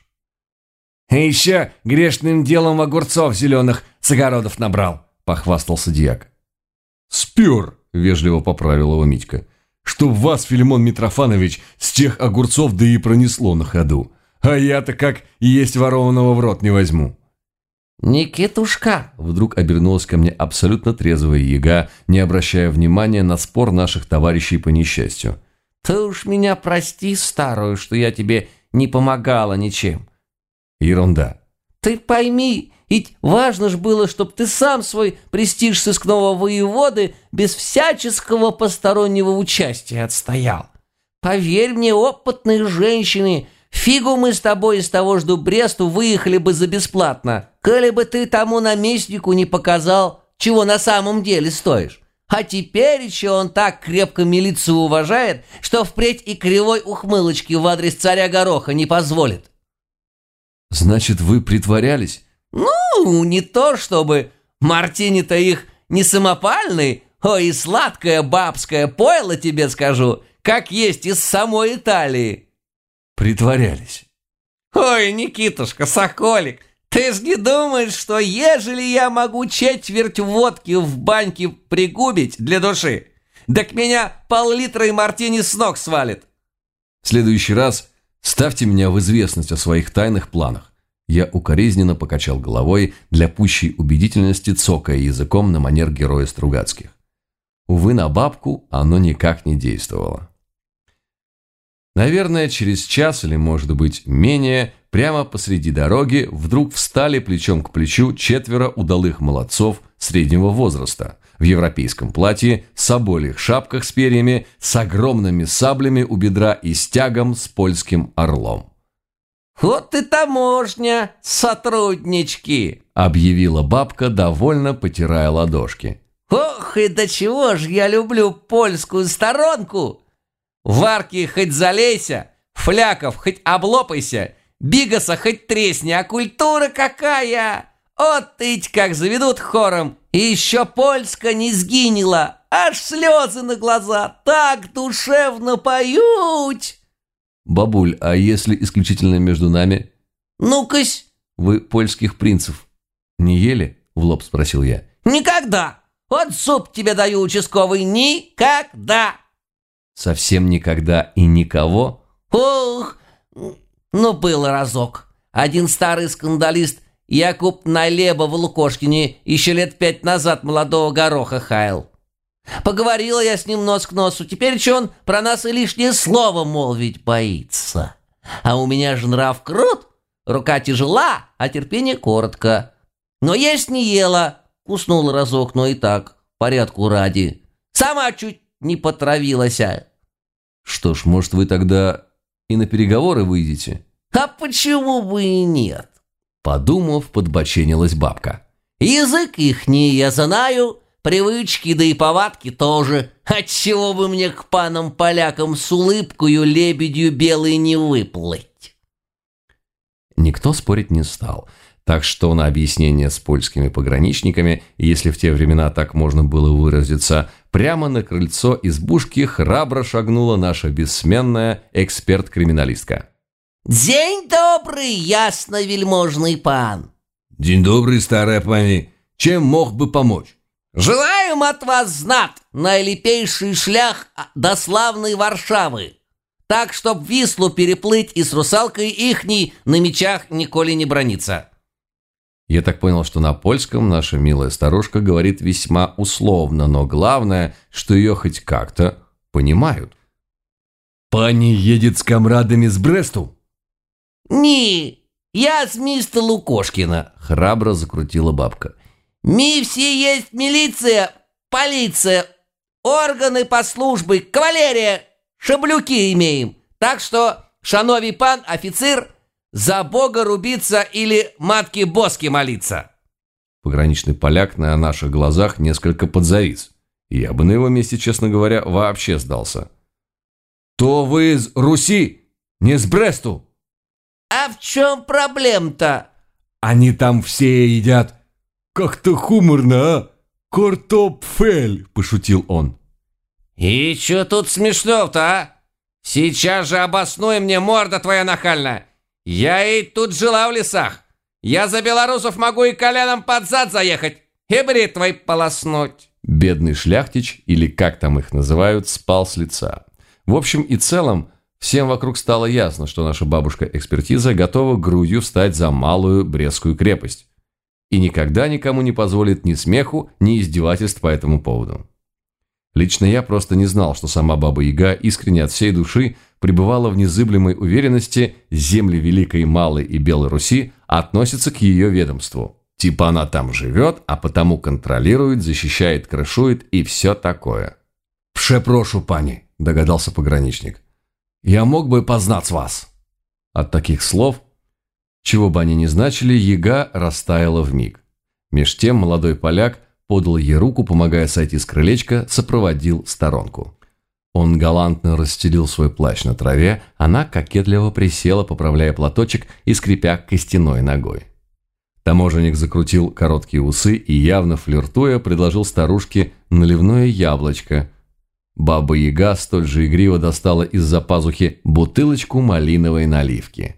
«И еще грешным делом огурцов зеленых с огородов набрал», — похвастался дьяк. «Спер», — вежливо поправил его Митька, «чтоб вас, Филимон Митрофанович, с тех огурцов да и пронесло на ходу. А я-то как и есть ворованного в рот не возьму». «Никитушка!» — вдруг обернулась ко мне абсолютно трезвая яга, не обращая внимания на спор наших товарищей по несчастью. «Ты уж меня прости, старую, что я тебе не помогала ничем». «Ерунда». «Ты пойми, ведь важно ж было, чтоб ты сам свой престиж сыскного воеводы без всяческого постороннего участия отстоял. Поверь мне, опытные женщины, фигу мы с тобой из того ж Бресту выехали бы за бесплатно. Коли бы ты тому наместнику не показал, чего на самом деле стоишь. А теперь еще он так крепко милицию уважает, что впредь и кривой ухмылочки в адрес царя Гороха не позволит. Значит, вы притворялись? Ну, не то чтобы. Мартини-то их не самопальный, ой, и сладкое бабское пойло, тебе скажу, как есть из самой Италии. Притворялись. Ой, Никитушка, соколик, ты ж не думаешь, что ежели я могу четверть водки в баньке пригубить для души, так меня пол-литра и мартини с ног свалит? В следующий раз ставьте меня в известность о своих тайных планах. Я укоризненно покачал головой, для пущей убедительности цокая языком на манер героя Стругацких. Увы, на бабку оно никак не действовало. Наверное, через час или, может быть, менее, прямо посреди дороги вдруг встали плечом к плечу четверо удалых молодцов среднего возраста в европейском платье, с собольих шапках с перьями, с огромными саблями у бедра и стягом с польским орлом. «Вот и таможня, сотруднички!» — объявила бабка, довольно потирая ладошки. «Ох, и до чего ж я люблю польскую сторонку! Варки хоть залейся, фляков хоть облопайся, бигаса хоть тресни, а культура какая! Вот ить как заведут хором, и еще польска не сгинела, аж слезы на глаза, так душевно поют!» «Бабуль, а если исключительно между нами?» «Ну-кась!» «Вы польских принцев не ели?» — в лоб спросил я. «Никогда! Вот суп тебе даю, участковый, никогда!» «Совсем никогда и никого?» «Ох, ну был разок. Один старый скандалист Якуб Налеба в Лукошкине еще лет пять назад молодого Гороха хаял. Поговорила я с ним нос к носу. Теперь че он про нас и лишнее слово молвить боится. А у меня же нрав крут, рука тяжела, а терпение коротко. Но есть не ела, уснула разок, но и так, порядку ради. Сама чуть не потравилась. Что ж, может, вы тогда и на переговоры выйдете? А почему бы и нет? Подумав, подбоченилась бабка. Язык ихний я знаю, привычки да и повадки тоже. Отчего бы мне к панам-полякам с улыбкою лебедью белой не выплыть? Никто спорить не стал, так что на объяснение с польскими пограничниками, если в те времена так можно было выразиться, прямо на крыльцо избушки храбро шагнула наша бессменная эксперт-криминалистка. «День добрый, ясно-вельможный пан!» «День добрый, старая пани. Чем мог бы помочь?» «Желаем от вас знат, наилепейший шлях до славной Варшавы, так, чтоб Вислу переплыть и с русалкой ихней на мечах николи не браниться». Я так понял, что на польском наша милая старушка говорит весьма условно, но главное, что ее хоть как-то понимают. «Пани едет с комрадами с Бресту?» «Не, я с мистера Лукошкина», — храбро закрутила бабка. «Ми все есть милиция, полиция, органы по службе, кавалерия, шаблюки имеем. Так что, шановий пан офицер, за Бога рубиться или матки-боски молиться». Пограничный поляк на наших глазах несколько подзавис. Я бы на его месте, честно говоря, вообще сдался. «То вы из Руси, не с Бресту?» «А в чем проблема-то?» «Они там все едят. Как-то хуморно, а? Картофель», – пошутил он. «И чё тут смешного-то, а? Сейчас же обоснуй мне, морда твоя нахальная. Я и тут жила в лесах. Я за белорусов могу и коленом под зад заехать, и бритвой полоснуть». Бедный шляхтич, или как там их называют, спал с лица. В общем и целом, всем вокруг стало ясно, что наша бабушка-экспертиза готова грудью встать за малую Брестскую крепость и никогда никому не позволит ни смеху, ни издевательств по этому поводу. Лично я просто не знал, что сама Баба-Яга искренне от всей души пребывала в незыблемой уверенности, земли Великой, Малой и Белой Руси относятся к ее ведомству. Типа она там живет, а потому контролирует, защищает, крышует и все такое. «Пшепрошу, пани», – догадался пограничник. «Я мог бы познать вас». От таких слов Чего бы они ни значили, яга растаяла вмиг. Меж тем молодой поляк подал ей руку, помогая сойти с крылечка, сопроводил в сторонку. Он галантно расстелил свой плащ на траве, она кокетливо присела, поправляя платочек и скрипя костяной ногой. Таможенник закрутил короткие усы и, явно флиртуя, предложил старушке наливное яблочко. Баба-яга столь же игриво достала из-за пазухи бутылочку малиновой наливки.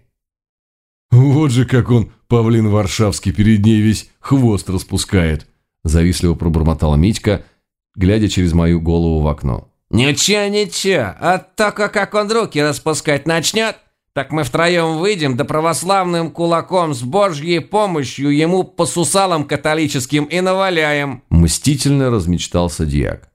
«Вот же как он, павлин варшавский, перед ней весь хвост распускает!» Завистливо пробормотал Митька, глядя через мою голову в окно. «Ничего, ничего, а только как он руки распускать начнет, так мы втроем выйдем, да православным кулаком с Божьей помощью ему по сусалам католическим и наваляем!» Мстительно размечтался дьяк.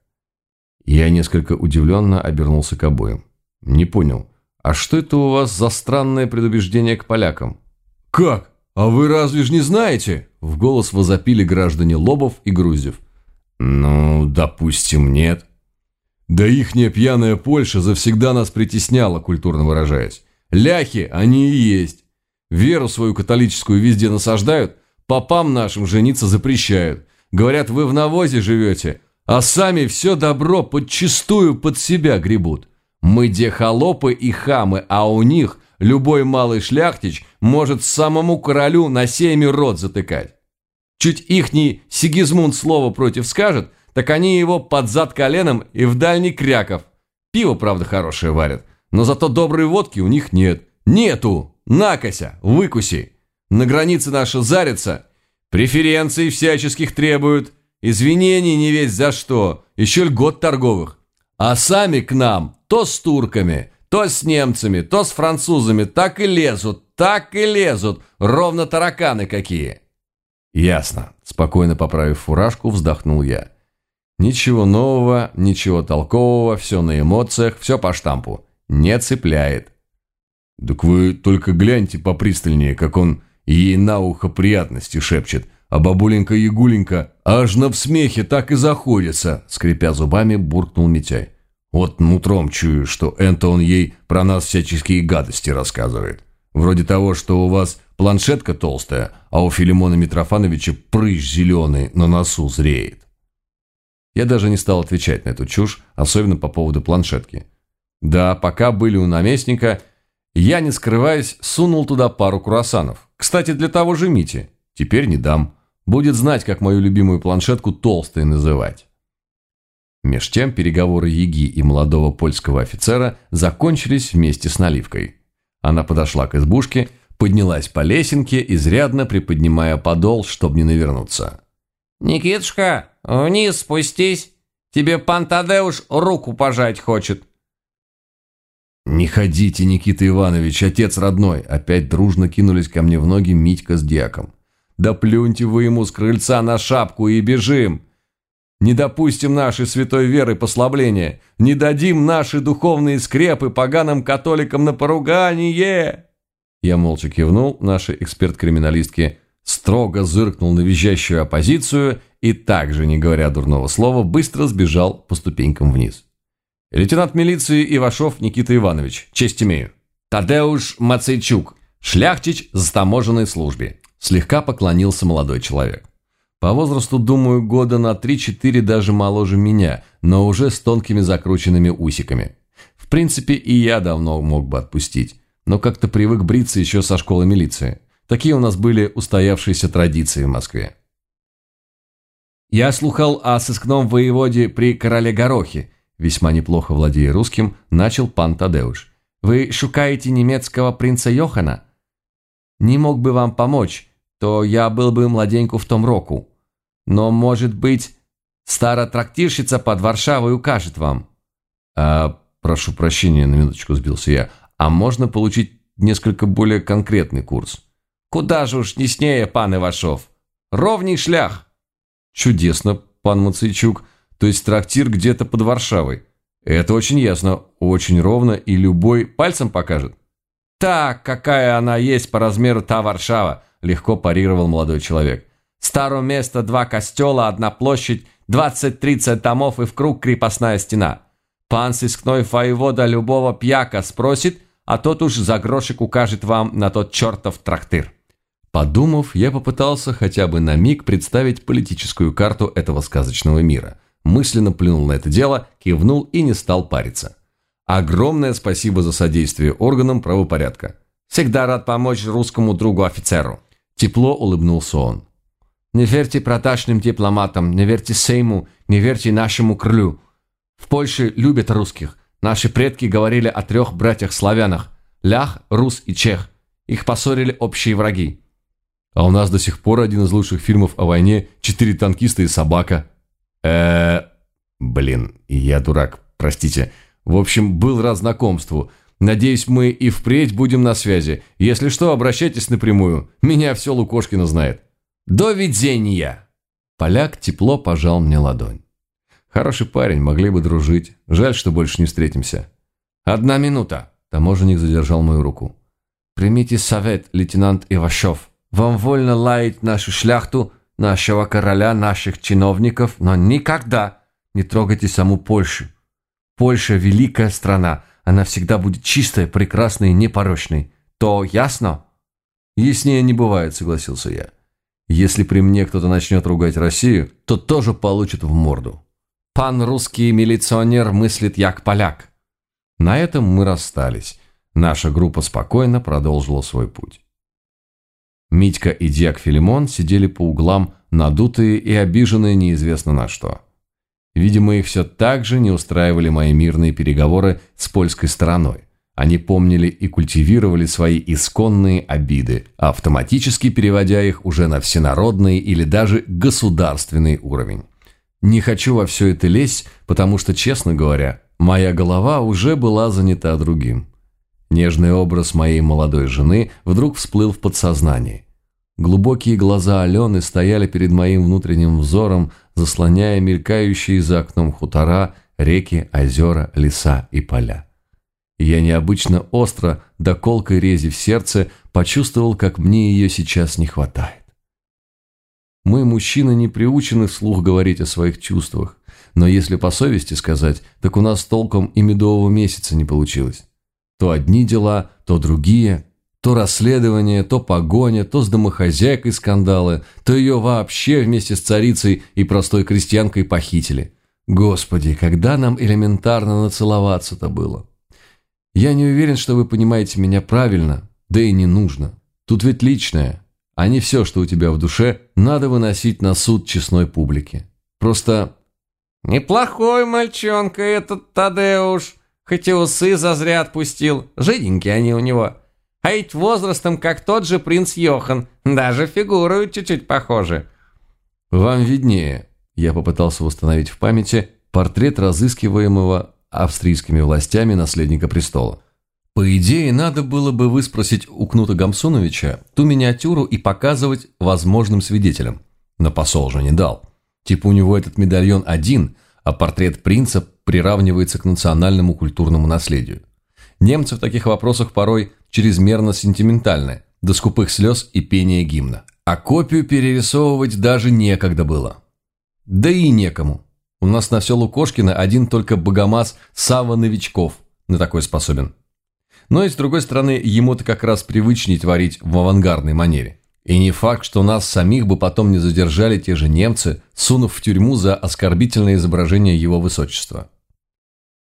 Я несколько удивленно обернулся к обоим. Не понял, а что это у вас за странное предубеждение к полякам? «Как? А вы разве ж не знаете?» В голос возопили граждане Лобов и Груздев. «Ну, допустим, нет». «Да ихняя пьяная Польша завсегда нас притесняла, культурно выражаясь. Ляхи они и есть. Веру свою католическую везде насаждают, попам нашим жениться запрещают. Говорят, вы в навозе живете, а сами все добро подчистую под себя гребут. Мы де холопы и хамы, а у них любой малый шляхтич может самому королю на семь рот затыкать. Чуть ихний Сигизмунд слово против скажет, так они его под зад коленом и в дальний кряков. Пиво, правда, хорошее варят, но зато доброй водки у них нет. Нету! Накося, выкуси! На границе наша зарится, преференций всяческих требуют, извинений не весть за что, еще льгот торговых. А сами к нам то с турками, то с немцами, то с французами так и лезут, так и лезут, ровно тараканы какие». «Ясно», – спокойно поправив фуражку, вздохнул я. «Ничего нового, ничего толкового, все на эмоциях, все по штампу. Не цепляет». «Так вы только гляньте попристальнее, как он ей на ухо приятности шепчет, а бабуленька-ягуленька аж на всмехе так и заходится», – скрипя зубами, буркнул Митяй. «Вот нутром чую, что это он ей про нас всяческие гадости рассказывает. Вроде того, что у вас планшетка толстая, а у Филимона Митрофановича прыщ зеленый на носу зреет». Я даже не стал отвечать на эту чушь, особенно по поводу планшетки. Да, пока были у наместника, я, не скрываясь, сунул туда пару круассанов. Кстати, для того же Мити. Теперь не дам. Будет знать, как мою любимую планшетку толстой называть. Меж тем переговоры яги и молодого польского офицера закончились вместе с наливкой. Она подошла к избушке, поднялась по лесенке, изрядно приподнимая подол, чтобы не навернуться. «Никитушка, вниз спустись, тебе пан Тадеуш руку пожать хочет». «Не ходите, Никита Иванович, отец родной!» Опять дружно кинулись ко мне в ноги Митька с дьяком. «Да плюньте вы ему с крыльца на шапку и бежим! Не допустим нашей святой веры послабления, не дадим наши духовные скрепы поганым католикам на поругание!» Я молча кивнул нашей эксперт-криминалистке, строго зыркнул на визжащую оппозицию и также, не говоря дурного слова, быстро сбежал по ступенькам вниз. «Лейтенант милиции Ивашов Никита Иванович, честь имею. Тадеуш Мацейчук, шляхтич с таможенной службе», слегка поклонился молодой человек. По возрасту, думаю, года на три-четыре даже моложе меня, но уже с тонкими закрученными усиками. В принципе, и я давно мог бы отпустить, но как-то привык бриться еще со школы милиции. Такие у нас были устоявшиеся традиции в Москве. «Я слухал о сыскном воеводе при короле Горохе», весьма неплохо владея русским, начал пан Тадеуш. «Вы шукаете немецкого принца Йохана? Не мог бы вам помочь, то я был бы младеньку в том року. Но, может быть, старая трактирщица под Варшавой укажет вам». «А, прошу прощения, на минуточку сбился я. А можно получить несколько более конкретный курс?» «Куда же уж неснее, пан Ивашов? Ровней шлях». «Чудесно, пан Мацейчук. То есть трактир где-то под Варшавой. Это очень ясно, очень ровно, и любой пальцем покажет». «Так, какая она есть по размеру та Варшава», легко парировал молодой человек. «Старое место, два костела, одна площадь, двадцать-тридцать домов и в круг крепостная стена. Пан сыскной воевода любого пьяка спросит, а тот уж за грошик укажет вам на тот чертов трактир. Подумав, я попытался хотя бы на миг представить политическую карту этого сказочного мира. Мысленно плюнул на это дело, кивнул и не стал париться. Огромное спасибо за содействие органам правопорядка. Всегда рад помочь русскому другу-офицеру. Тепло улыбнулся он. Не верьте продажным дипломатам, не верьте Сейму, не верьте нашему крылю. В Польше любят русских. Наши предки говорили о трех братьях-славянах – Лях, Рус и Чех. Их поссорили общие враги. А у нас до сих пор один из лучших фильмов о войне «Четыре танкиста и собака». э Блин, я дурак, простите. В общем, был рад знакомству. Надеюсь, мы и впредь будем на связи. Если что, обращайтесь напрямую. Меня все Лукошкина знает. До видения. Поляк тепло пожал мне ладонь. Хороший парень, могли бы дружить. Жаль, что больше не встретимся. Одна минута. Таможенник задержал мою руку. Примите совет, лейтенант Ивашов. Вам вольно лаять нашу шляхту, нашего короля, наших чиновников, но никогда не трогайте саму Польшу. Польша – великая страна, она всегда будет чистой, прекрасной и непорочной. То ясно? Яснее не бывает, согласился я. Если при мне кто-то начнет ругать Россию, то тоже получит в морду. Пан русский милиционер мыслит як поляк. На этом мы расстались. Наша группа спокойно продолжила свой путь. Митька и дьяк Филимон сидели по углам, надутые и обиженные неизвестно на что. Видимо, их все так же не устраивали мои мирные переговоры с польской стороной. Они помнили и культивировали свои исконные обиды, автоматически переводя их уже на всенародный или даже государственный уровень. Не хочу во все это лезть, потому что, честно говоря, моя голова уже была занята другим. Нежный образ моей молодой жены вдруг всплыл в подсознании. Глубокие глаза Алены стояли перед моим внутренним взором, заслоняя мелькающие за окном хутора, реки, озера, леса и поля. Я необычно остро, до колкой рези в сердце, почувствовал, как мне ее сейчас не хватает. Мы, мужчины, не приучены вслух говорить о своих чувствах, но если по совести сказать, так у нас толком и медового месяца не получилось. То одни дела, то другие, то расследование, то погоня, то с домохозяйкой скандалы, то ее вообще вместе с царицей и простой крестьянкой похитили. Господи, когда нам элементарно нацеловаться-то было? Я не уверен, что вы понимаете меня правильно, да и не нужно. Тут ведь личное, а не все, что у тебя в душе, надо выносить на суд честной публики. Просто... Неплохой мальчонка этот Тадеуш. Хоть и усы зазря отпустил, жиденькие они у него. А ведь возрастом, как тот же принц Йохан, даже фигурой чуть-чуть похожи. Вам виднее. Я попытался восстановить в памяти портрет разыскиваемого австрийскими властями наследника престола. По идее, надо было бы выспросить у Кнута Гамсуновича ту миниатюру и показывать возможным свидетелям. Но посол же не дал. Типа у него этот медальон один, а портрет принца приравнивается к национальному культурному наследию. Немцы в таких вопросах порой чрезмерно сентиментальны, до скупых слез и пения гимна. А копию перерисовывать даже некогда было. Да и некому. У нас на все Лукошкино один только богомаз Савва Новичков на такой способен. Но и с другой стороны, ему-то как раз привычнее творить в авангардной манере. И не факт, что нас самих бы потом не задержали те же немцы, сунув в тюрьму за оскорбительное изображение его высочества.